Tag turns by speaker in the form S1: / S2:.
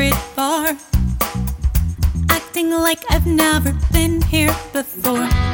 S1: it far, acting like I've never been here before.